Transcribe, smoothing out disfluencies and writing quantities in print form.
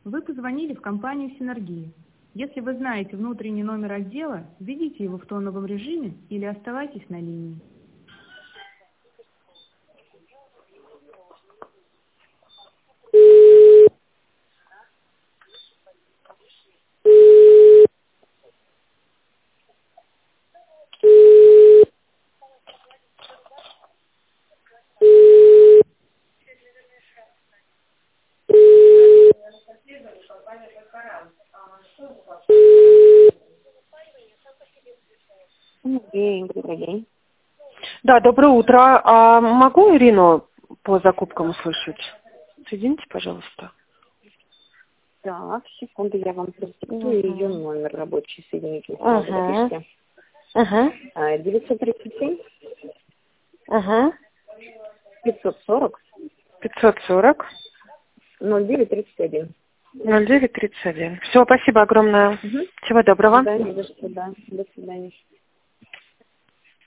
Вы позвонили в компанию «Синергия». Если вы знаете внутренний номер отдела, введите его в тоновом режиме или оставайтесь на линии. Добрый день. Да, доброе утро. А могу Ирину по закупкам услышать? Соедините, пожалуйста. Так, секунду, я вам продиктую ее номер рабочий, соедините, если Ага. запишите. Ага. 937 Ага. 540 540 0931. 0931. Все, спасибо огромное. Угу. Всего доброго. Да, не за что, да. До свидания.